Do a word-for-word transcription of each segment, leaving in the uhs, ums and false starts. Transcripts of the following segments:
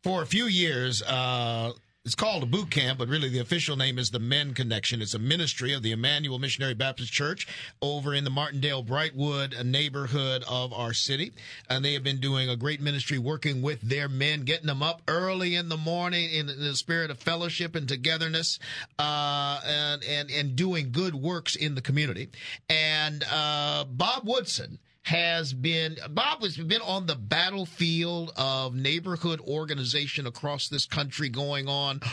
For a few years, uh, it's called a boot camp, but really the official name is the Men Connection. It's a ministry of the Emmanuel Missionary Baptist Church over in the Martindale Brightwood neighborhood of our city. And they have been doing a great ministry working with their men, getting them up early in the morning in the spirit of fellowship and togetherness, uh, and, and, and doing good works in the community. And, uh, Bob Woodson has been, Bob has been on the battlefield of neighborhood organization across this country going on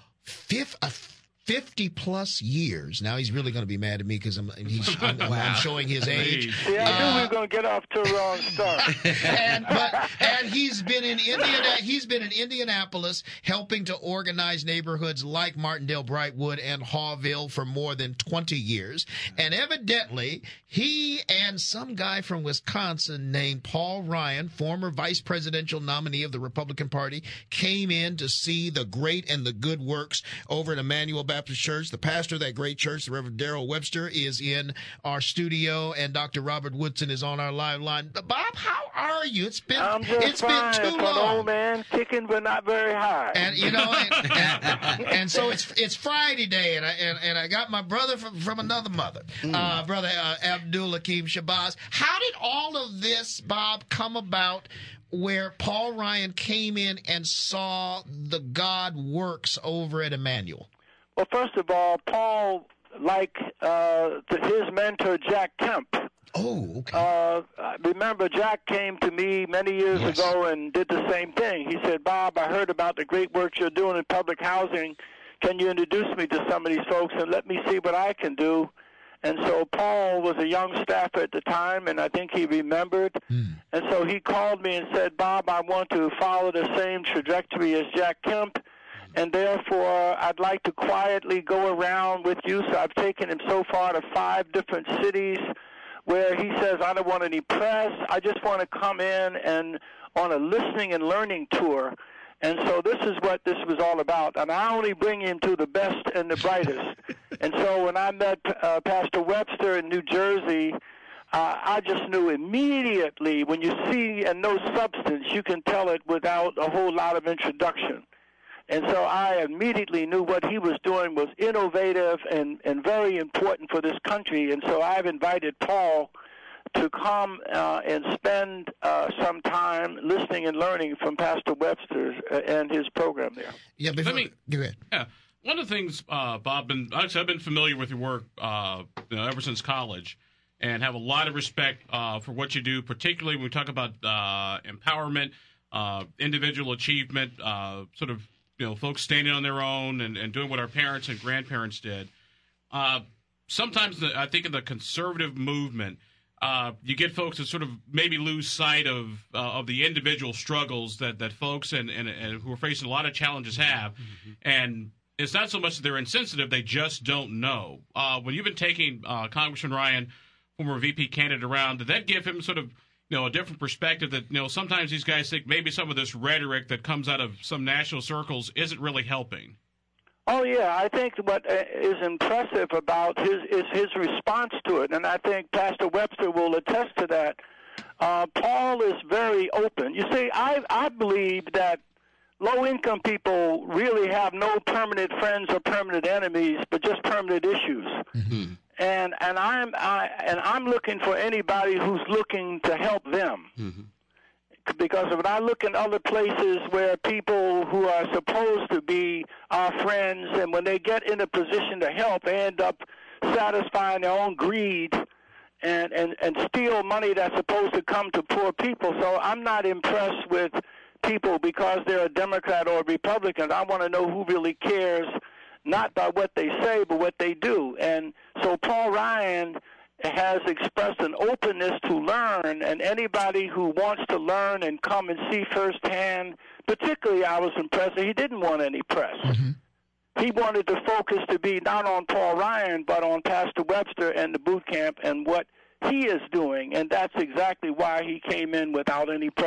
fifth, uh, fifty plus years. Now he's really going to be mad at me because I'm, he's, I'm, wow. I'm showing his age. Yeah, I knew uh, we were going to get off to a wrong start. and, but, and he's been in Indiana, he's been in Indianapolis helping to organize neighborhoods like Martindale Brightwood and Hawville for more than twenty years. And evidently he and some guy from Wisconsin named Paul Ryan, former vice presidential nominee of the Republican Party, came in to see the great and the good works over at Emmanuel Baptist Church. The pastor of that great church, the Reverend Darrell Webster, is in our studio, and Doctor Robert Woodson is on our live line. Bob, how are you? It's been I'm just it's fine been too for long. an old man, kicking but not very high. And you know, and, and, and so it's it's Friday day, and I and, and I got my brother from from another mother, mm. uh, brother uh, Abdul Hakim Shabazz. How did all of this, Bob, come about? Where Paul Ryan came in and saw the God works over at Emmanuel? Well, first of all, Paul, like uh, his mentor Jack Kemp. Oh, okay. Uh, remember, Jack came to me many years yes. ago and did the same thing. He said, Bob, I heard about the great work you're doing in public housing. Can you introduce me to some of these folks and let me see what I can do? And so Paul was a young staffer at the time, and I think he remembered. Mm. And so he called me and said, Bob, I want to follow the same trajectory as Jack Kemp, and therefore I'd like to quietly go around with you. So I've taken him so far to five different cities where he says, I don't want any press. I just want to come in and on a listening and learning tour. And so this is what this was all about. And I only bring him to the best and the brightest. And so when I met uh, Pastor Webster in New Jersey, uh, I just knew immediately, when you see and know substance, you can tell it without a whole lot of introduction. And so I immediately knew what he was doing was innovative and, and very important for this country. And so I've invited Paul to come uh, and spend uh, some time listening and learning from Pastor Webster and his program there. Yeah, before, Let me, go ahead. Yeah, one of the things, uh, Bob, and actually I've been familiar with your work uh, you know, ever since college, and have a lot of respect uh, for what you do, particularly when we talk about uh, empowerment, uh, individual achievement, uh, sort of you know folks standing on their own and, and doing what our parents and grandparents did. Uh, sometimes the, I think in the conservative movement, Uh, you get folks that sort of maybe lose sight of uh, of the individual struggles that, that folks and, and, and who are facing a lot of challenges have. Mm-hmm. And it's not so much that they're insensitive, they just don't know. Uh, when you've been taking uh, Congressman Ryan, former V P candidate, around, did that give him sort of you know a different perspective that you know sometimes these guys think maybe some of this rhetoric that comes out of some national circles isn't really helping? Oh, yeah. I think what is impressive about his is his response to it, and I think Pastor Webster will attest to that. Uh, Paul is very open. You see, I, I believe that low-income people really have no permanent friends or permanent enemies, but just permanent issues. Mm-hmm. And and I'm I, and I'm looking for anybody who's looking to help them. Mm-hmm. Because when I look in other places where people who are supposed to be our friends, and when they get in a position to help, they end up satisfying their own greed and, and, and steal money that's supposed to come to poor people. So I'm not impressed with people because they're a Democrat or a Republican. I want to know who really cares, not by what they say, but what they do. And so Paul Ryan has expressed an openness to learn, and anybody who wants to learn and come and see firsthand, particularly I was impressed that he didn't want any press. Mm-hmm. He wanted the focus to be not on Paul Ryan, but on Pastor Webster and the boot camp and what he is doing, and that's exactly why he came in without any press.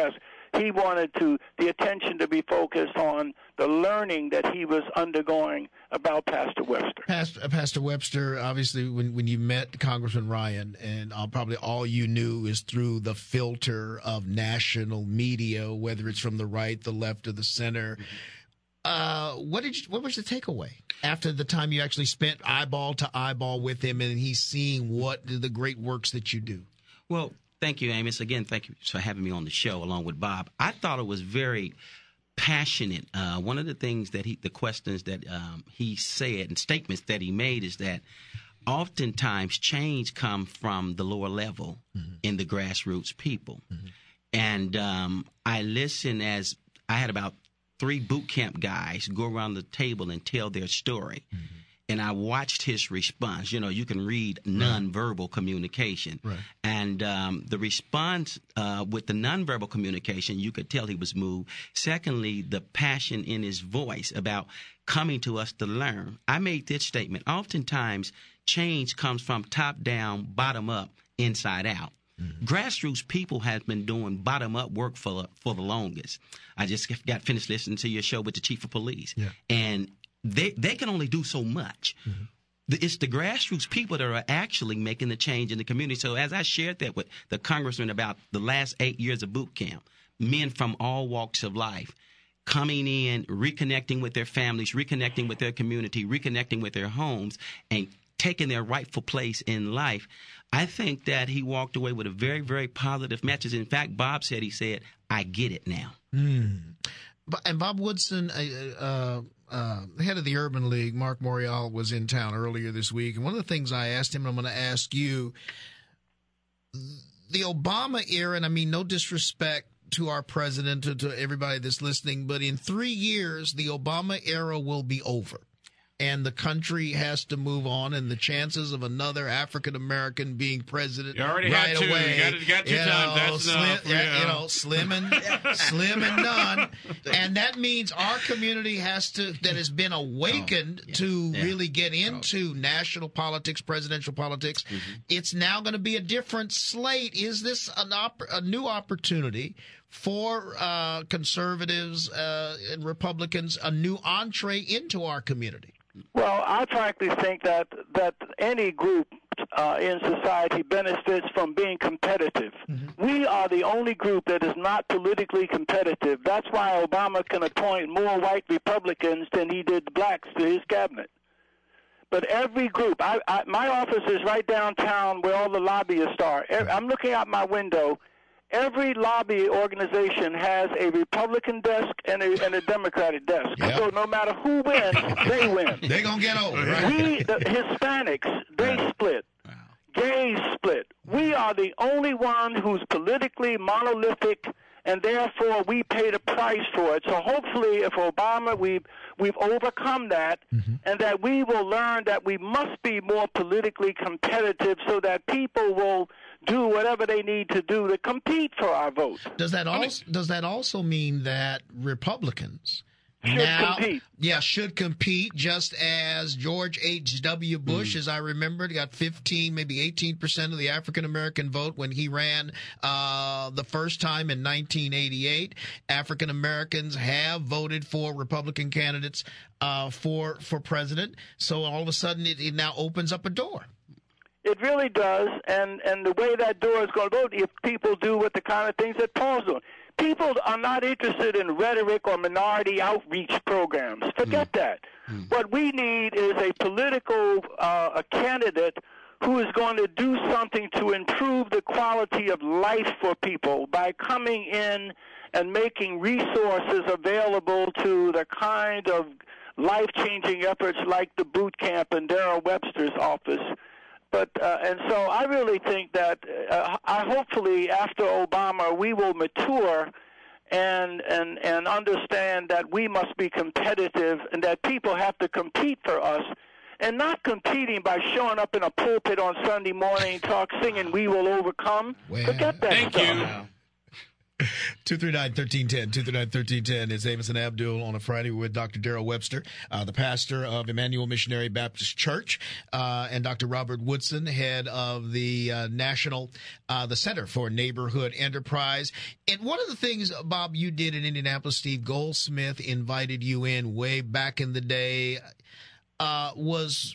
he wanted to the attention to be focused on the learning that he was undergoing about Pastor Webster. Pastor, Pastor Webster, obviously, when, when you met Congressman Ryan, and uh, probably all you knew is through the filter of national media, whether it's from the right, the left, or the center. Mm-hmm. Uh, what did you, what was the takeaway after the time you actually spent eyeball to eyeball with him, and he's seeing what the great works that you do? Well, thank you, Amos. Again, thank you for having me on the show along with Bob. I thought it was very passionate. Uh, one of the things that he, the questions that um, he said and statements that he made is that oftentimes change comes from the lower level mm-hmm. in the grassroots people. Mm-hmm. And um, I listened as I had about three boot camp guys go around the table and tell their story. Mm-hmm. And I watched his response. You know, you can read nonverbal right. communication. Right. And um, the response uh, with the nonverbal communication, you could tell he was moved. Secondly, the passion in his voice about coming to us to learn. I made this statement. Oftentimes, change comes from top down, bottom up, inside out. Mm-hmm. Grassroots people have been doing bottom-up work for for the longest. I just got finished listening to your show with the chief of police, yeah. and they they can only do so much. Mm-hmm. The, it's the grassroots people that are actually making the change in the community. So as I shared that with the congressman about the last eight years of boot camp, men from all walks of life coming in, reconnecting with their families, reconnecting with their community, reconnecting with their homes, and taking their rightful place in life. I think that he walked away with a very, very positive message. In fact, Bob said, he said, I get it now. Mm. And Bob Woodson, uh, uh, uh, the head of the Urban League, Mark Morial, was in town earlier this week. And one of the things I asked him, and I'm going to ask you, the Obama era, and I mean no disrespect to our president, to, to everybody that's listening, but in three years, the Obama era will be over. And the country has to move on, and the chances of another African American being president you already right had two. away, you got, you got two you times. know, That's slim, enough. yeah, you know, slim and slim and none, and that means our community has to that has been awakened oh, yeah, to yeah. really get into oh. national politics, presidential politics. Mm-hmm. It's now going to be a different slate. Is this an op- a new opportunity for uh, conservatives uh, and Republicans, a new entree into our community? Well, I frankly think that that any group uh, in society benefits from being competitive. Mm-hmm. We are the only group that is not politically competitive. That's why Obama can appoint more white Republicans than he did blacks to his cabinet. But every group, I, I, my office is right downtown where all the lobbyists are. I'm looking out my window. Every lobby organization has a Republican desk and a, and a Democratic desk. Yep. So no matter who wins, they win. They're going to get over, right? We, the Hispanics, they wow. split. Wow. Gays split. We are the only one who's politically monolithic, and therefore we pay the price for it. So hopefully if Obama, we've, we've overcome that, mm-hmm. and that we will learn that we must be more politically competitive so that people will do whatever they need to do to compete for our vote. Does that also does that also mean that Republicans should now, compete? Yeah, should compete, just as George H W. Bush, mm. as I remember, got fifteen, maybe eighteen percent of the African American vote when he ran uh, the first time in nineteen eighty-eight. African Americans have voted for Republican candidates uh, for for president. So all of a sudden, it, it now opens up a door. It really does, and, and the way that door is going to go, if people do what the kind of things that Paul's doing. People are not interested in rhetoric or minority outreach programs. Forget mm. that. Mm. What we need is a political uh, a candidate who is going to do something to improve the quality of life for people by coming in and making resources available to the kind of life-changing efforts like the boot camp in Darrell Webster's office. But uh, and so I really think that uh, I hopefully after Obama we will mature and and and understand that we must be competitive and that people have to compete for us, and not competing by showing up in a pulpit on Sunday morning and talk singing "We Will Overcome." Well, Forget that thank stuff. you. two three nine, one three one zero, two three nine, one three one zero is Amos and Abdul on a Friday with Doctor Darrell Webster, uh, the pastor of Emmanuel Missionary Baptist Church, uh, and Doctor Robert Woodson, head of the uh, National, uh, the Center for Neighborhood Enterprise. And one of the things, Bob, you did in Indianapolis, Steve Goldsmith invited you in way back in the day, uh, was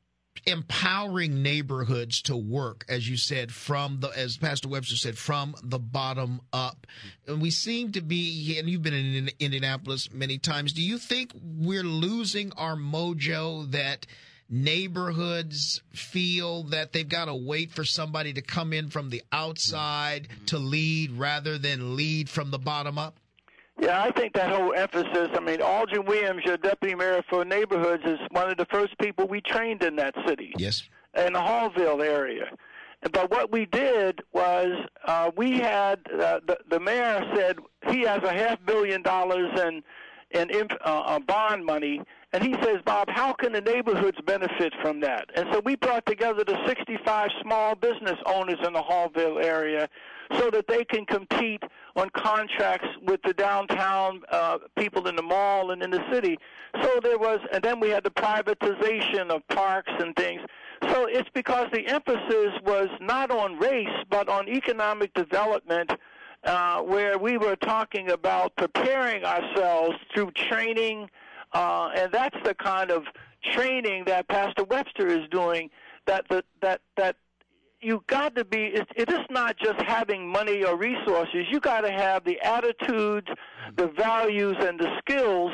empowering neighborhoods to work, as you said, from the, as Pastor Webster said, from the bottom up. And we seem to be, and you've been in Indianapolis many times, do you think we're losing our mojo, that neighborhoods feel that they've got to wait for somebody to come in from the outside to lead rather than lead from the bottom up? Yeah, I think that whole emphasis, I mean, Aldrin Williams, your deputy mayor for neighborhoods, is one of the first people we trained in that city. Yes. In the Hallville area. But what we did was uh, we had, uh, the, the mayor said he has a half billion dollars in, in uh, bond money, and he says, Bob, how can the neighborhoods benefit from that? And so we brought together the sixty-five small business owners in the Hallville area so that they can compete on contracts with the downtown uh, people in the mall and in the city. So there was, and then we had the privatization of parks and things. So it's because the emphasis was not on race, but on economic development, uh, where we were talking about preparing ourselves through training, uh, and that's the kind of training that Pastor Webster is doing, that that that, that you got to be, it, it is not just having money or resources. You got to have the attitudes, the values, and the skills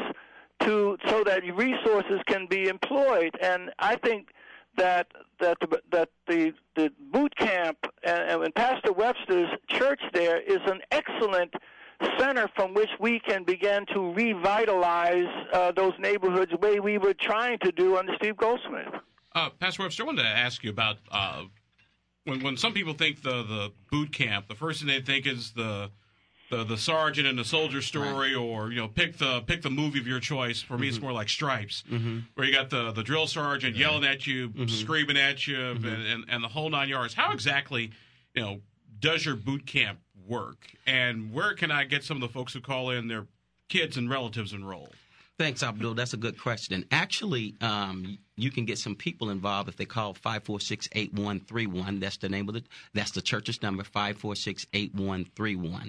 to so that resources can be employed. And I think that that the, that the the boot camp and, and Pastor Webster's church there is an excellent center from which we can begin to revitalize uh, those neighborhoods the way we were trying to do under Steve Goldsmith. Uh, Pastor Webster, I wanted to ask you about uh, when when some people think the, the boot camp, the first thing they think is the the, the sergeant and the soldier story, right, or you know, pick the pick the movie of your choice. For me, mm-hmm. it's more like Stripes, mm-hmm. where you got the, the drill sergeant yeah. yelling at you, mm-hmm. screaming at you, mm-hmm. and, and and the whole nine yards. How exactly, you know, does your boot camp work, and where can I get some of the folks who call in their kids and relatives enrolled? Thanks, Abdul. That's a good question. Actually, um, you can get some people involved if they call five four six, eight one three one. That's the name of the, that's the church's number, five four six, eight one three one.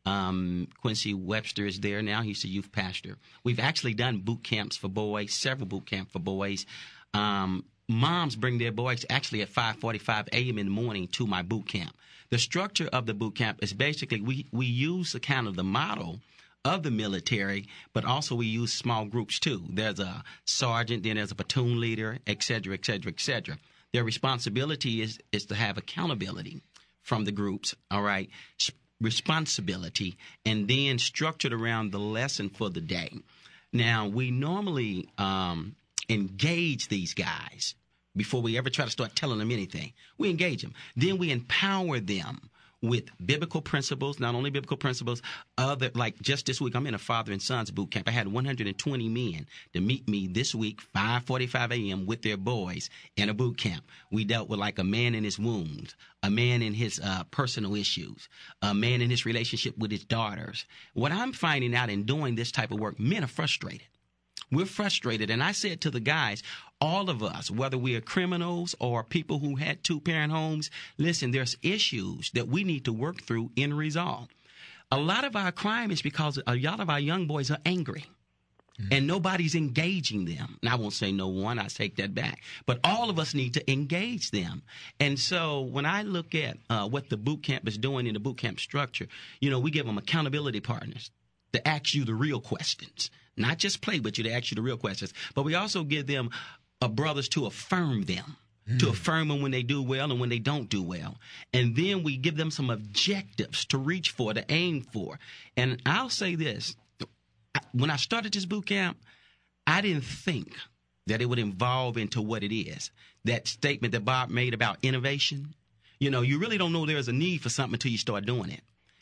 Um, Quincy Webster is there now. He's the youth pastor. We've actually done boot camps for boys, several boot camps for boys. Um, moms bring their boys actually at five forty-five a.m. in the morning to my boot camp. The structure of the boot camp is basically we, we use the kind of the model of the military, but also we use small groups too. There's a sergeant, then there's a platoon leader, et cetera, et cetera, et cetera. Their responsibility is, is to have accountability from the groups, all right, responsibility, and then structured around the lesson for the day. Now, we normally um, engage these guys before we ever try to start telling them anything. We engage them. Then we empower them with biblical principles, not only biblical principles, other, like just this week, I'm in a father and sons boot camp. I had one hundred twenty men to meet me this week, five forty-five a.m. with their boys in a boot camp. We dealt with like a man in his wounds, a man in his uh, personal issues, a man in his relationship with his daughters. What I'm finding out in doing this type of work, men are frustrated. We're frustrated. And I said to the guys, all of us, whether we are criminals or people who had two-parent homes, listen, there's issues that we need to work through and resolve. A lot of our crime is because a lot of our young boys are angry. Mm-hmm. And nobody's engaging them. And I won't say no one, I take that back. But all of us need to engage them. And so when I look at uh, what the boot camp is doing in the boot camp structure, you know, we give them accountability partners to ask you the real questions. Not just play with you, to ask you the real questions. But we also give them uh, brothers to affirm them, mm. to affirm them when they do well and when they don't do well. And then we give them some objectives to reach for, to aim for. And I'll say this. When I started this boot camp, I didn't think that it would evolve into what it is. That statement that Bob made about innovation, you know, you really don't know there's a need for something until you start doing it.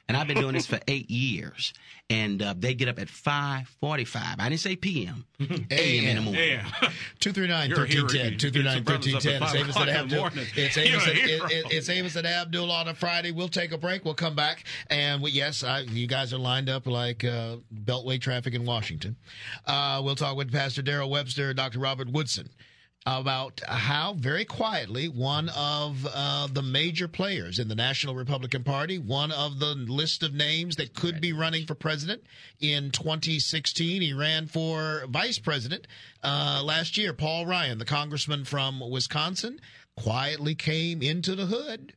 And I've been doing this for eight years. And uh, they get up at five forty-five. I didn't say P M. A M in the morning. Yeah. two three nine, one three one zero. two three nine, one three one zero. It's Amos and Abdul. It's Amos and, it, it, it's Amos and Abdul on a Friday. We'll take a break. We'll come back. And we, yes, I, you guys are lined up like uh, Beltway traffic in Washington. Uh, we'll talk with Pastor Darrell Webster, Doctor Robert Woodson, about how, very quietly, one of uh, the major players in the National Republican Party, one of the list of names that could be running for president in twenty sixteen. He ran for vice president uh, last year. Paul Ryan, the congressman from Wisconsin, quietly came into the hood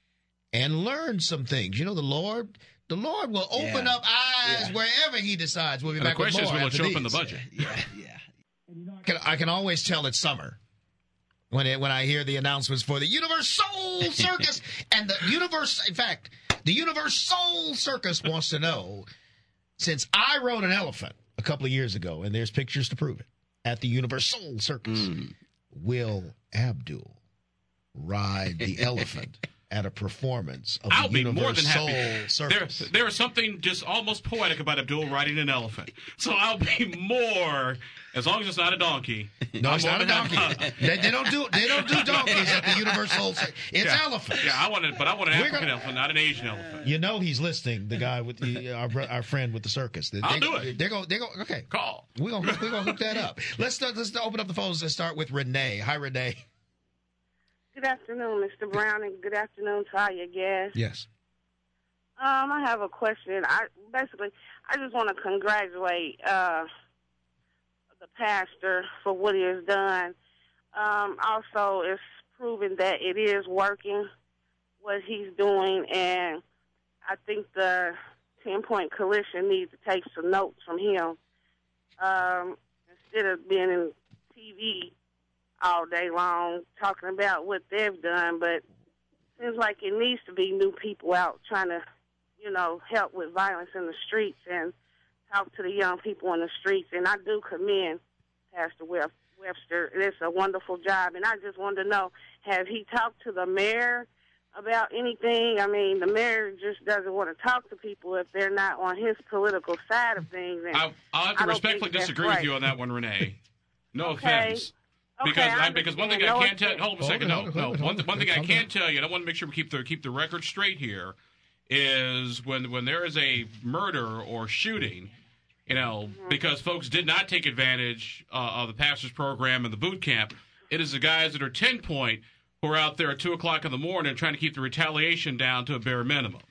and learned some things. You know, the Lord... The Lord will open Yeah. up eyes Yeah. wherever he decides. We'll be And the back with question is, more will it after show up in the these. budget? Yeah, yeah. I can, I can always tell it's summer when it, when I hear the announcements for the Universal Circus. And the Universe, in fact, the Universal Circus wants to know, since I rode an elephant a couple of years ago, and there's pictures to prove it, at the Universal Circus, Mm. will Abdul ride the elephant at a performance of I'll the be Universal more than happy. Circus? There, there is something just almost poetic about Abdul riding an elephant. So I'll be more, as long as it's not a donkey. No, I'm it's more not a than donkey. happy. they, they don't do they don't do donkeys at the Universal. Cir- It's Yeah. elephants. Yeah, I want it, but I want an We're African gonna- elephant, not an Asian elephant. You know he's listening. The guy with the, our bro- our friend with the circus. They, I'll they, do it. They're going. They're going. Okay, Call. we're gonna we're gonna hook that up. Let's start, let's open up the phones and start with Renee. Hi, Renee. Good afternoon, Mister Brown, and good afternoon to all your guests. Yes. Um, I have a question. I basically, I just want to congratulate uh, the pastor for what he has done. Um, also, it's proven that it is working, what he's doing, and I think the ten-point coalition needs to take some notes from him. Um, instead of being in T V all day long talking about what they've done, but it seems like it needs to be new people out trying to, you know, help with violence in the streets and talk to the young people in the streets. And I do commend Pastor Web- Webster. It's a wonderful job. And I just wanted to know, have he talked to the mayor about anything? I mean, the mayor just doesn't want to talk to people if they're not on his political side of things. And I, I'll have I to don't respectfully think that's disagree right. with you on that one, Renee. No Okay. offense. Okay, Because I I, because one thing understand. I No can't tell. offense. Hold on a Hold second. it, No, hold it, no. hold it, One, hold it. one thing I Calm can tell you, and I want to make sure we keep the keep the record straight here, is when when there is a murder or shooting, you know, Mm-hmm. because folks did not take advantage uh, of the pastor's program and the boot camp, it is the guys that are ten point who are out there at two o'clock in the morning trying to keep the retaliation down to a bare minimum.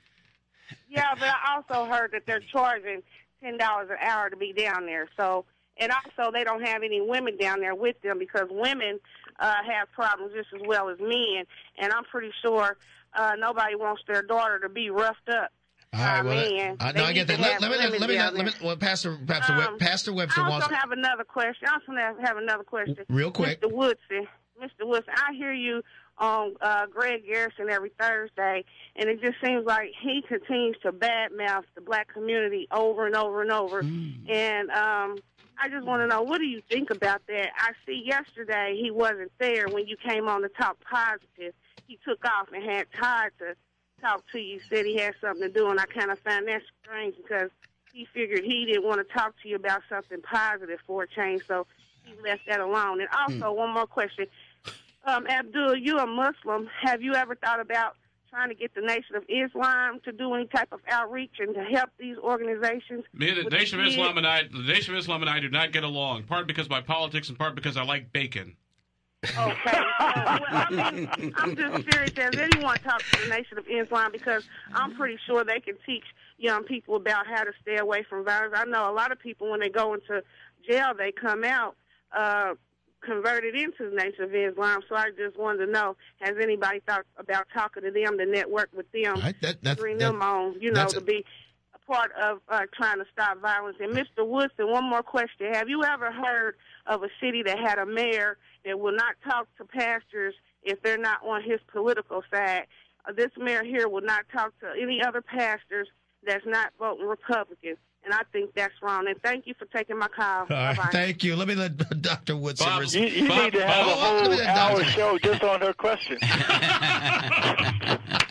Yeah, but I also heard that they're charging ten dollars an hour to be down there. So, and also they don't have any women down there with them because women uh, have problems just as well as men. And I'm pretty sure uh, nobody wants their daughter to be roughed up. All right. I Well, mean, I, they no, I need get to that. Let, have let me let, women let me down let me. there. Well, Pastor Pastor, Web, Um, Pastor Webster I wants. also have another question. I also have, have another question. Real quick. Mister Woodson, Mister Woodson, I hear you on uh, Greg Garrison every Thursday, and it just seems like he continues to badmouth the black community over and over and over. Mm. And um, I just want to know, what do you think about that? I see yesterday he wasn't there when you came on to talk positive. He took off and had Todd to talk to you, said he had something to do, and I kind of found that strange because he figured he didn't want to talk to you about something positive for a change, so he left that alone. And also, one more question. Um, Abdul, you're a Muslim. Have you ever thought about trying to get the Nation of Islam to do any type of outreach and to help these organizations? Me, the with Nation of kids? Islam and I, the Nation of Islam and I do not get along. Part because of my politics, and part because I like bacon. Okay. Uh, well, I mean, I'm just serious. Has anyone talked to the Nation of Islam? Because I'm pretty sure they can teach young people about how to stay away from violence. I know a lot of people, when they go into jail, they come out uh, converted into the Nation of Islam. So I just wanted to know, has anybody thought about talking to them to network with them, All right, that, that, bring that, them on, you know, that's to a- be a part of uh, trying to stop violence? And Mister Woodson, one more question. Have you ever heard of a city that had a mayor that will not talk to pastors if they're not on his political side? Uh, this mayor here will not talk to any other pastors that's not voting Republican. And I think that's wrong. And thank you for taking my call. All right, Bye-bye. thank you. Let me let Doctor Woodson. Bob, res- You, you Bob, need to have Bob, a let me whole let hour Doctor show just on her question. Bob,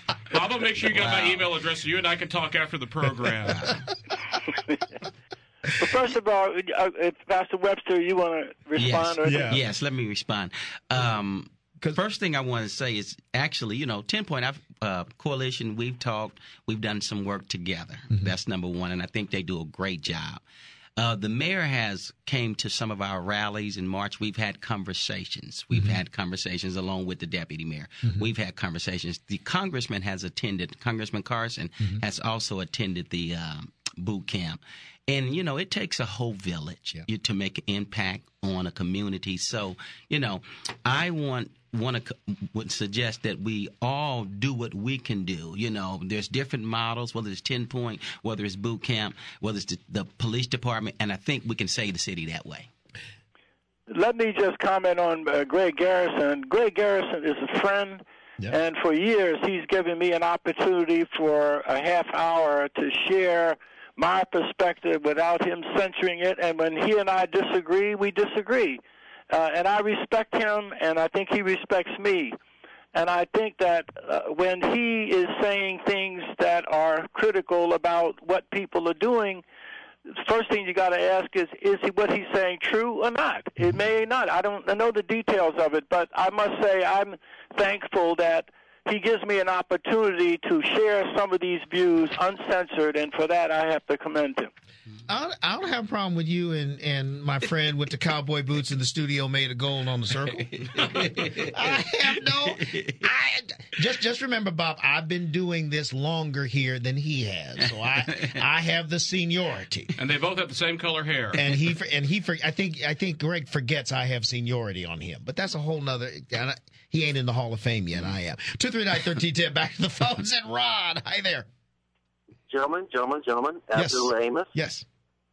I'm gonna make sure you got Wow. my email address so you and I can talk after the program. Well, first of all, uh, if Pastor Webster, you want to respond? Yes. Or Yeah. Yes, let me respond. Um, first thing I want to say is actually, you know, ten Point I've, uh, Coalition, we've talked, we've done some work together. Mm-hmm. That's number one, and I think they do a great job. Uh, the mayor has came to some of our rallies in March. We've had conversations. We've mm-hmm. had conversations along with the deputy mayor. Mm-hmm. We've had conversations. The congressman has attended. Congressman Carson mm-hmm. has also attended the um, boot camp. And, you know, it takes a whole village yeah. to make an impact on a community. So, you know, I want want to would suggest that we all do what we can do. You know, there's different models, whether it's ten Point, whether it's boot camp, whether it's the, the police department, and I think we can save the city that way. Let me just comment on uh, Greg Garrison. Greg Garrison is a friend, yep. and for years he's given me an opportunity for a half hour to share my perspective without him censoring it. And when he and I disagree, we disagree. Uh, and I respect him, and I think he respects me. And I think that uh, when he is saying things that are critical about what people are doing, the first thing you got to ask is, is he, what he's saying true or not? It may not. I don't know the details of it, but I must say I'm thankful that he gives me an opportunity to share some of these views uncensored, and for that I have to commend him. I don't, I don't have a problem with you and, and my friend with the cowboy boots in the studio made of gold on the circle. I have no. I just just remember, Bob. I've been doing this longer here than he has, so I I have the seniority. And they both have the same color hair. And he and he. I think I think Greg forgets I have seniority on him, but that's a whole nother. He ain't in the Hall of Fame yet. I am. Two three nine thirteen ten. Back to the phones and Ron. Hi there. Gentlemen, gentlemen, gentlemen. Abdul Yes. Amos. Yes.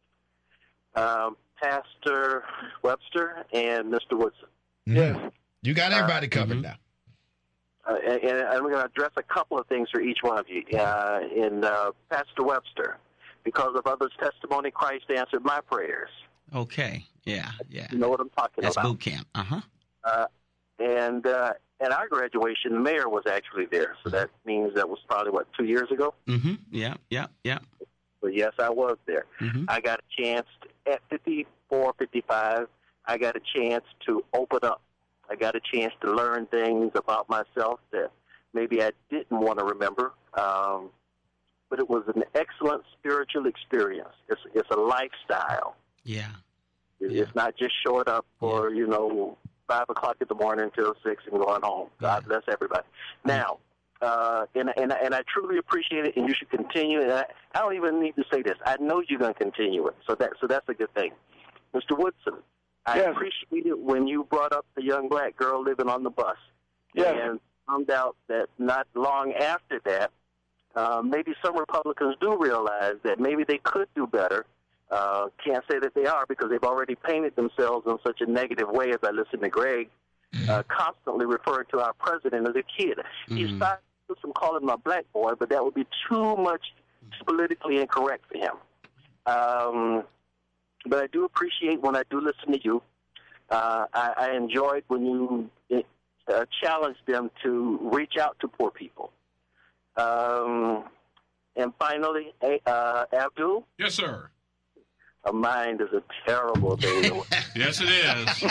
Um, Pastor Webster and Mister Woodson. Yes. You got everybody covered mm-hmm. now. Uh, and, and I'm going to address a couple of things for each one of you. Uh, in uh, Pastor Webster, because of others' testimony, Christ answered my prayers. Okay. Yeah. Yeah. You know what I'm talking That's about. boot camp. Uh-huh. Uh And uh, at our graduation, the mayor was actually there. So that means that was probably, what, two years ago? Mm-hmm. Yeah, yeah, yeah. But yes, I was there. Mm-hmm. I got a chance to, at fifty-four, fifty-five, I got a chance to open up. I got a chance to learn things about myself that maybe I didn't want to remember. Um, but it was an excellent spiritual experience. It's, it's a lifestyle. Yeah. It, yeah. It's not just showing up for, yeah. you know, five o'clock in the morning until six and going home. God yeah. bless everybody. Now, uh, and, and, and I truly appreciate it, and you should continue. And I, I don't even need to say this. I know you're going to continue it, so that so that's a good thing. Mister Woodson, I yes. appreciated when you brought up the young black girl living on the bus. Yes. And found out that not long after that, uh, maybe some Republicans do realize that maybe they could do better. Uh, can't say that they are because they've already painted themselves in such a negative way, as I listen to Greg, uh, constantly referring to our president as a kid. Mm-hmm. He's started from calling him a black boy, but that would be too much politically incorrect for him. Um, but I do appreciate when I do listen to you. Uh, I, I enjoyed when you uh, challenged them to reach out to poor people. Um, and finally, uh, Abdul? Yes, sir. A mind is a terrible thing. Yes, it is.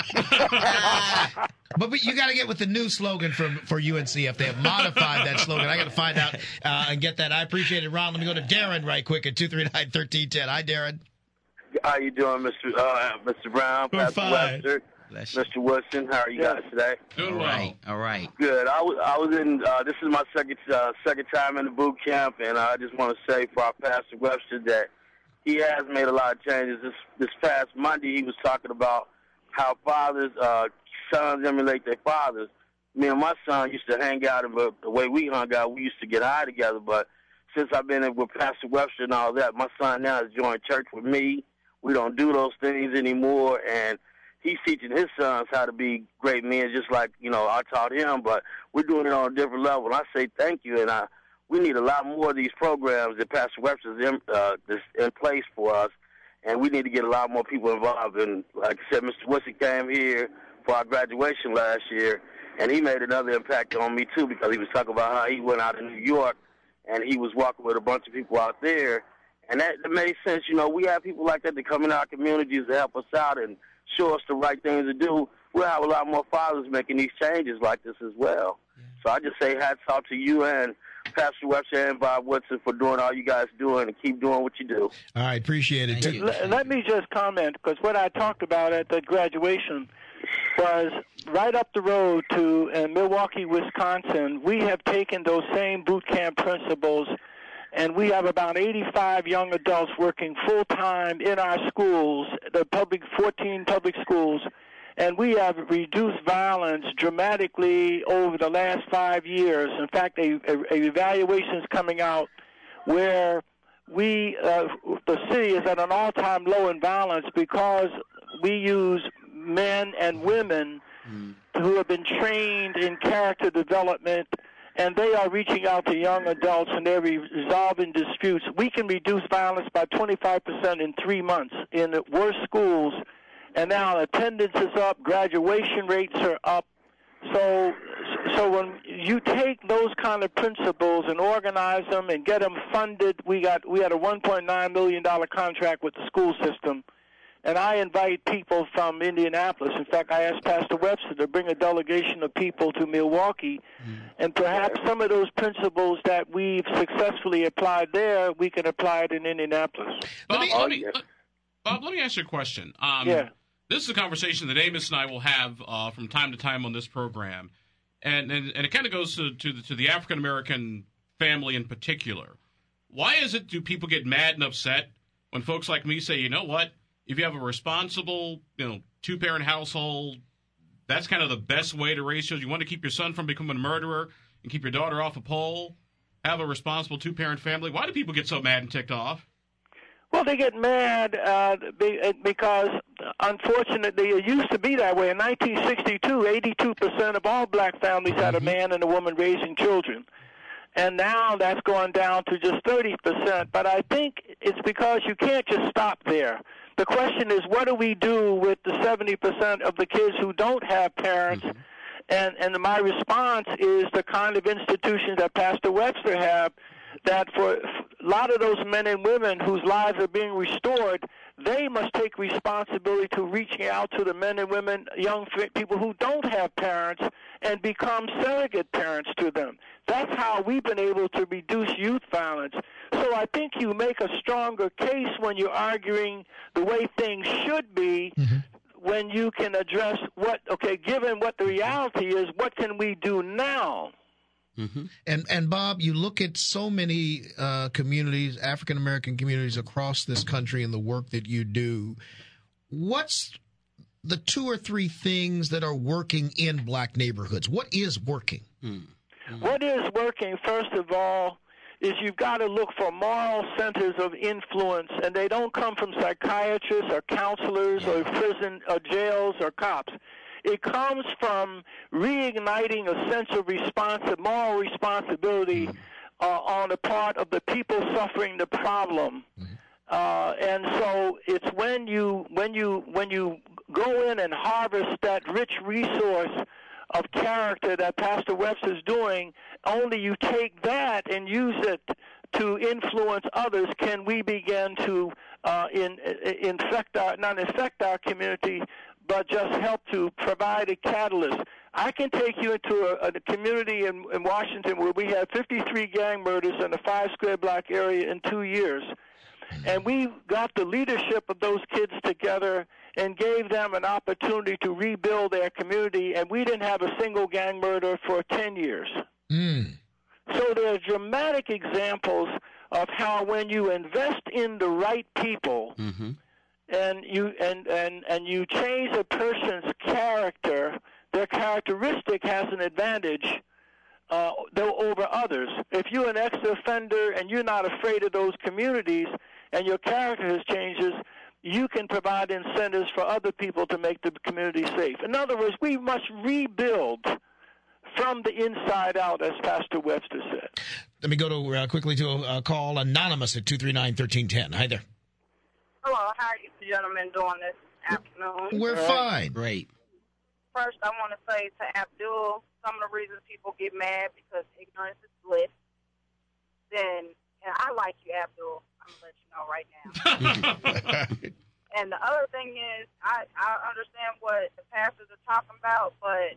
But, but you got to get with the new slogan from for U N C F. They have modified that slogan. I got to find out uh, and get that. I appreciate it, Ron. Let me go to Darren right quick at two three nine, one three one zero. Hi, Darren. How you doing, Mister Uh, Mister Brown, We're Pastor fine. Webster, Bless you. Mister Woodson? How are you guys today? Doing All well. right. All right. Good. I was I was in. Uh, this is my second uh, second time in the boot camp, and I just want to say for our Pastor Webster that he has made a lot of changes. This this past Monday, he was talking about how fathers, uh, sons emulate their fathers. Me and my son used to hang out, and the way we hung out, we used to get high together. But since I've been in with Pastor Webster and all that, my son now has joined church with me. We don't do those things anymore, and he's teaching his sons how to be great men, just like, you know, I taught him. But we're doing it on a different level, and I say thank you, and I. We need a lot more of these programs that Pastor Webster's in, uh, is in place for us, and we need to get a lot more people involved. And like I said, Mister Woodson came here for our graduation last year, and he made another impact on me, too, because he was talking about how he went out in New York and he was walking with a bunch of people out there. And that, that made sense. You know, we have people like that that come in our communities to help us out and show us the right things to do. We'll have a lot more fathers making these changes like this as well. Yeah. So I just say hats off to you and Pastor Webster and Bob Woodson for doing all you guys doing, and keep doing what you do. All right, appreciate it. Let, let me just comment, because what I talked about at the graduation was right up the road to in Milwaukee, Wisconsin. We have taken those same boot camp principles, and we have about eighty-five young adults working full-time in our schools, the public fourteen public schools, and we have reduced violence dramatically over the last five years. In fact, a, a, a evaluation is coming out where we, uh, the city is at an all-time low in violence because we use men and women mm. who have been trained in character development, and they are reaching out to young adults and they're resolving disputes. We can reduce violence by twenty-five percent in three months in the worst schools. And now attendance is up, graduation rates are up. So, so when you take those kind of principles and organize them and get them funded, we got we had a one point nine million dollars contract with the school system. And I invite people from Indianapolis. In fact, I asked Pastor Webster to bring a delegation of people to Milwaukee. Mm. And perhaps some of those principles that we've successfully applied there, we can apply it in Indianapolis. Bob, let me, let me, let, Bob, let me ask you a question. Um, yeah. This is a conversation that Amos and I will have uh, from time to time on this program. And and, and it kind of goes to, to the, to the African-American family in particular. Why is it do people get mad and upset when folks like me say, you know what, if you have a responsible, you know, two-parent household, that's kind of the best way to raise children. You want to keep your son from becoming a murderer and keep your daughter off a pole, have a responsible two-parent family. Why do people get so mad and ticked off? Well, they get mad uh, because, unfortunately, it used to be that way. In nineteen sixty-two, eighty-two percent of all black families had a man and a woman raising children. And now that's gone down to just thirty percent. But I think it's because you can't just stop there. The question is, what do we do with the seventy percent of the kids who don't have parents? Mm-hmm. And, and my response is the kind of institutions that Pastor Webster have, that for a lot of those men and women whose lives are being restored, they must take responsibility to reaching out to the men and women, young people who don't have parents, and become surrogate parents to them. That's how we've been able to reduce youth violence. So I think you make a stronger case when you're arguing the way things should be, mm-hmm. when you can address what, okay, given what the reality is, what can we do now? Mm-hmm. And and Bob, you look at so many uh, communities, African American communities across this country, and the work that you do. What's the two or three things that are working in black neighborhoods? What is working? Mm-hmm. What is working, first of all, is you've got to look for moral centers of influence, and they don't come from psychiatrists or counselors or prison or jails or cops. It comes from reigniting a sense of responsi- moral responsibility uh, on the part of the people suffering the problem. Uh, and so it's when you when you when you go in and harvest that rich resource of character that Pastor Webster's doing, only you take that and use it to influence others, can we begin to uh, in, infect our, not infect our community, but just help to provide a catalyst. I can take you into a, a community in, in Washington where we had fifty-three gang murders in a five square block area in two years. And we got the leadership of those kids together and gave them an opportunity to rebuild their community, and we didn't have a single gang murder for ten years. Mm. So there are dramatic examples of how when you invest in the right people, mm-hmm. and you and, and, and you change a person's character, their characteristic has an advantage uh, over others. If you're an ex-offender and you're not afraid of those communities and your character has changes, you can provide incentives for other people to make the community safe. In other words, we must rebuild from the inside out, as Pastor Webster said. Let me go to uh, quickly to a uh, call anonymous at two three nine, one three one zero. Hi there. Hello, how are you gentlemen doing this afternoon? We're fine. Great. First, I want to say to Abdul, some of the reasons people get mad because ignorance is bliss. then, and I like you, Abdul, I'm going to let you know right now. And the other thing is, I, I understand what the pastors are talking about, but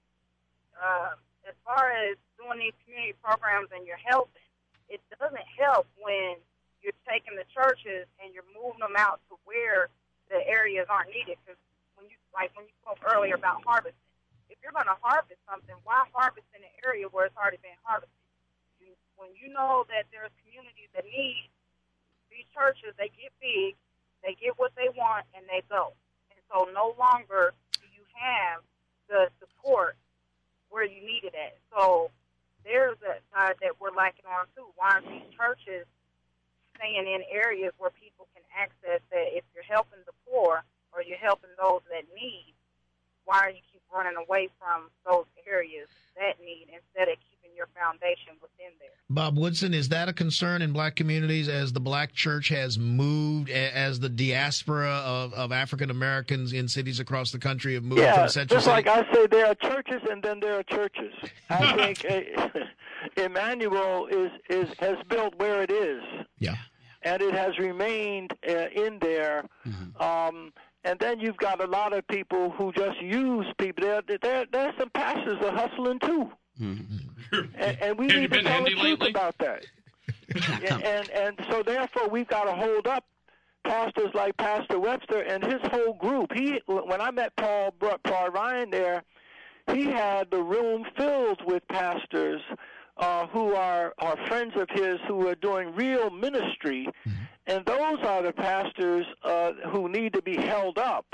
uh, as far as doing these community programs and you're helping, it doesn't help when you're taking the churches and you're moving them out to where the areas aren't needed. Because when you, like when you spoke earlier about harvesting, if you're going to harvest something, why harvest in an area where it's already been harvested? You, when you know that there's communities that need these churches, they get big, they get what they want, and they go. And so no longer do you have the support where you need it at. So there's a side that we're lacking on, too. Why aren't these churches staying in areas where people can access that? If you're helping the poor or you're helping those that need, why are you keep running away from those areas that need instead of keeping your foundation within there? Bob Woodson, is that a concern in black communities as the black church has moved, as the diaspora of, of African Americans in cities across the country have moved yeah, from Central just City? like I say, there are churches and then there are churches. I think uh, Emmanuel is, is has built where it is. Yeah. And it has remained uh, in there. Mm-hmm. Um, and then you've got a lot of people who just use people. There, there, there's some pastors that are hustling too. Mm-hmm. And, and we Have need you to been tell the handy truth lately? about that. and, and and so therefore we've got to hold up pastors like Pastor Webster and his whole group. He when I met Paul Paul Ryan there, he had the room filled with pastors uh, who are, are friends of his who are doing real ministry, mm-hmm. and those are the pastors uh, who need to be held up.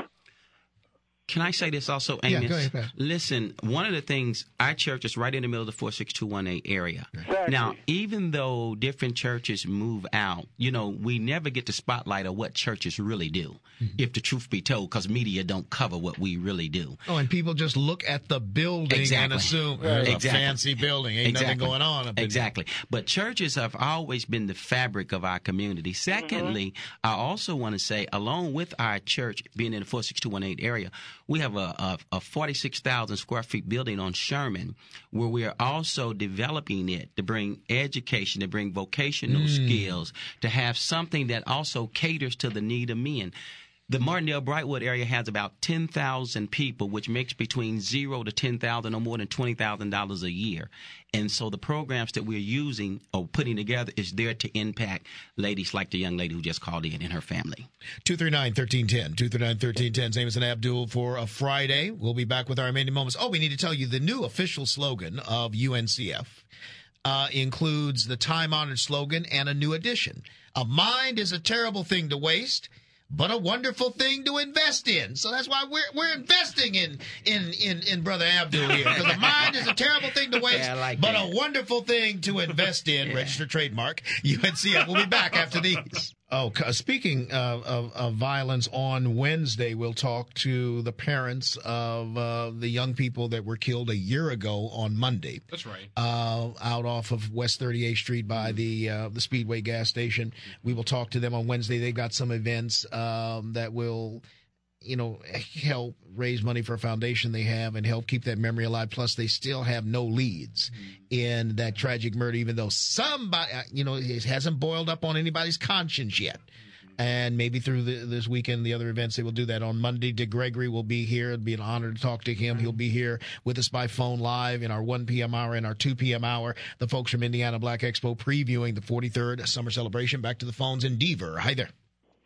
Can I say this also, Amos? Yeah, go ahead, Pastor. Listen, one of the things, our church is right in the middle of the four six two one eight area. Exactly. Now, even though different churches move out, you know, we never get the spotlight of what churches really do, mm-hmm. if the truth be told, because media don't cover what we really do. Oh, and people just look at the building Exactly. and assume there's Exactly. a fancy building. Ain't Exactly. nothing going on up in Exactly. there. But churches have always been the fabric of our community. Secondly, mm-hmm. I also want to say, along with our church being in the four six two one eight area, we have a, a, a forty-six thousand square feet building on Sherman where we are also developing it to bring education, to bring vocational mm. skills, to have something that also caters to the need of men. The Martindale Brightwood area has about ten thousand people, which makes between zero to ten thousand or more than twenty thousand dollars a year. And so the programs that we're using or putting together is there to impact ladies like the young lady who just called in and her family. two three nine, one three one zero, two three nine, one three one zero, Amos and Abdul for a Friday. We'll be back with our Amazing Moments. Oh, we need to tell you the new official slogan of U N C F uh, includes the time-honored slogan and a new addition. A mind is a terrible thing to waste, but a wonderful thing to invest in. So that's why we're we're investing in in in, in Brother Abdul here, because a mind is a terrible thing to waste, yeah, like but that. a wonderful thing to invest in. Yeah. Registered trademark U N C F. We'll be back after these. Oh, speaking of, of, of violence, on Wednesday we'll talk to the parents of uh, the young people that were killed a year ago on Monday. That's right. Uh, out off of West thirty-eighth Street by the uh, the Speedway gas station. We will talk to them on Wednesday. They've got some events um, that will, you know, help raise money for a foundation they have and help keep that memory alive. Plus, they still have no leads mm-hmm. in that tragic murder, even though somebody, you know, it hasn't boiled up on anybody's conscience yet. Mm-hmm. And maybe through the, this weekend, the other events, they will do that. On Monday, Dick Gregory will be here. It'll be an honor to talk to him. Mm-hmm. He'll be here with us by phone live in our one p.m. hour and our two p.m. hour. The folks from Indiana Black Expo previewing the forty-third summer celebration. Back to the phones in Deaver. Hi there.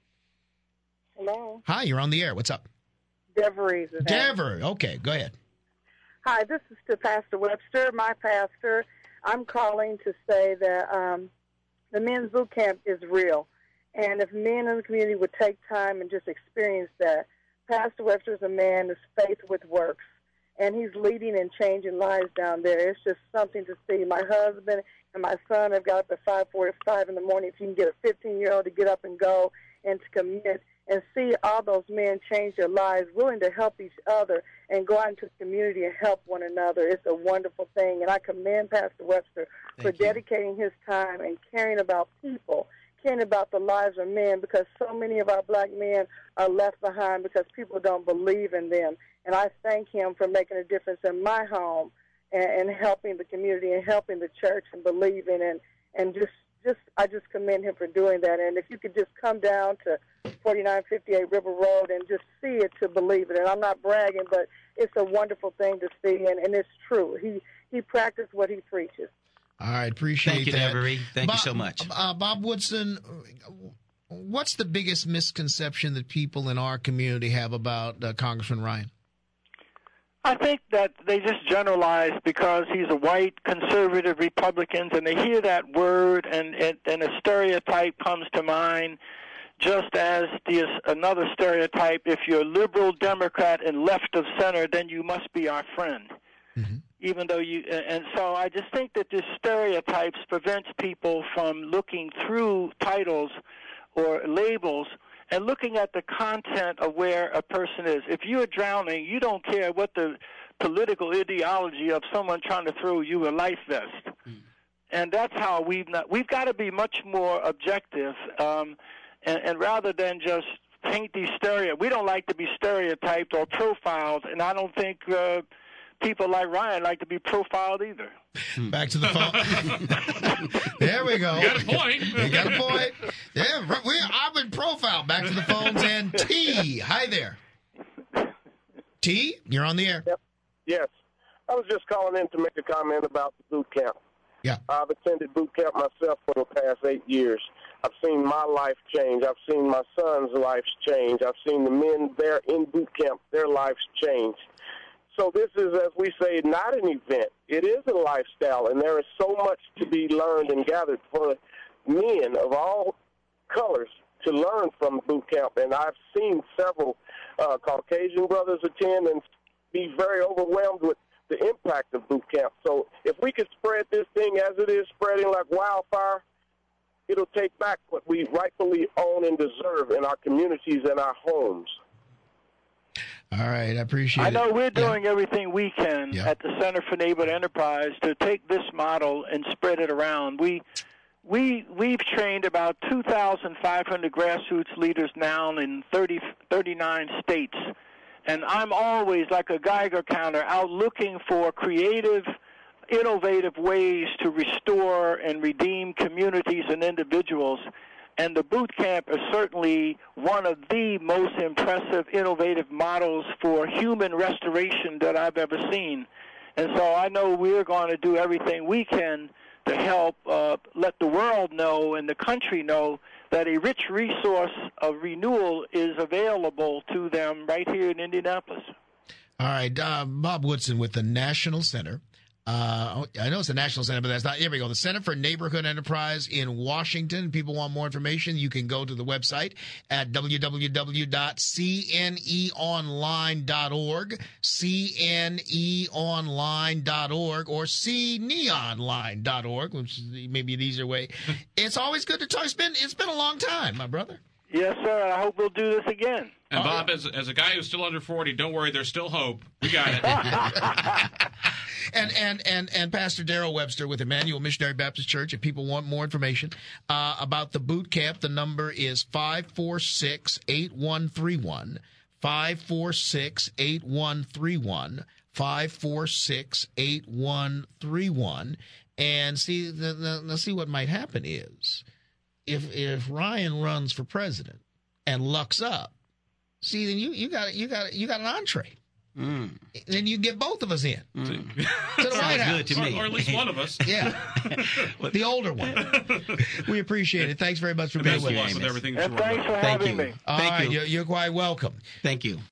Hello. Hi, you're on the air. What's up? Devery. Dever. Okay, go ahead. Hi, this is to Pastor Webster, my pastor. I'm calling to say that um, the men's boot camp is real. And if men in the community would take time and just experience that, Pastor Webster is a man whose faith with works. And he's leading and changing lives down there. It's just something to see. My husband and my son have got up at five forty-five in the morning. If you can get a fifteen-year-old to get up and go and to commit, and see all those men change their lives, willing to help each other and go out into the community and help one another. It's a wonderful thing. And I commend Pastor Webster Thank for you. dedicating his time and caring about people, caring about the lives of men, because so many of our black men are left behind because people don't believe in them. And I thank him for making a difference in my home and, and helping the community and helping the church and believing and and just just I just commend him for doing that. And if you could just come down to forty-nine fifty-eight River Road and just see it to believe it. And I'm not bragging, but it's a wonderful thing to see, and, and it's true. He he practiced what he preaches. All right, appreciate Thank you, that. Devery. Thank Bob, you so much. Uh, Bob Woodson, what's the biggest misconception that people in our community have about uh, Congressman Ryan? I think that they just generalize because he's a white conservative Republican, and they hear that word, and, and, and a stereotype comes to mind, just as the, another stereotype, if you're liberal Democrat and left of center, then you must be our friend. Mm-hmm. Even though you, and so I just think that this stereotypes prevents people from looking through titles or labels and looking at the content of where a person is. If you're drowning, you don't care what the political ideology of someone trying to throw you a life vest. Mm. And that's how we've not, we've got to be much more objective, um, and, and rather than just paint these stereo. We don't like to be stereotyped or profiled, and I don't think uh, people like Ryan like to be profiled either. Back to the phone. There we go. You got a point. You got a point. Yeah, we, I've been profiled. Back to the phones. And T. Hi there. T, you're on the air. Yep. Yes. I was just calling in to make a comment about the boot camp. Yeah. I've attended boot camp myself for the past eight years. I've seen my life change. I've seen my son's life change. I've seen the men there in boot camp, their lives change. So this is, as we say, not an event. It is a lifestyle, and there is so much to be learned and gathered for men of all colors to learn from boot camp. And I've seen several uh, Caucasian brothers attend and be very overwhelmed with the impact of boot camp. So if we could spread this thing as it is spreading like wildfire, it'll take back what we rightfully own and deserve in our communities and our homes. All right, I appreciate it. I know it. we're doing yeah. everything we can yeah. at the Center for Neighborhood Enterprise to take this model and spread it around. We, we, we've trained about two thousand five hundred grassroots leaders now in thirty, thirty-nine states. And I'm always, like a Geiger counter, out looking for creative, innovative ways to restore and redeem communities and individuals. And the boot camp is certainly one of the most impressive, innovative models for human restoration that I've ever seen. And so I know we're going to do everything we can to help uh, let the world know and the country know that a rich resource of renewal is available to them right here in Indianapolis. All right, uh, Bob Woodson with the National Center. Uh, I know it's the National Center, but that's not. Here we go. The Center for Neighborhood Enterprise in Washington. People want more information, you can go to the website at w w w dot c n e online dot org, c n e online dot org, or c neonline dot org, which is maybe an easier way. It's always good to talk. It's been, it's been a long time, my brother. Yes, sir. I hope we'll do this again. And oh, Bob, yeah. as as a guy who's still under forty, don't worry, there's still hope. We got it. and and and and Pastor Darrell Webster with Emmanuel Missionary Baptist Church. If people want more information uh, about the boot camp, the number is five four six, eight one three one, five four six, eight one three one, five four six, eight one three one. And see, the, the, the, see what might happen is if if Ryan runs for president and lucks up, see, then you you got you got you got an entree. Mm. Then you get both of us in mm. to the White House, good to me. Or, or at least one of us. Yeah, the older one. We appreciate it. Thanks very much for being with us. With everything and thanks for Thank having you. me. All Thank right, you. You're, you're quite welcome. Thank you.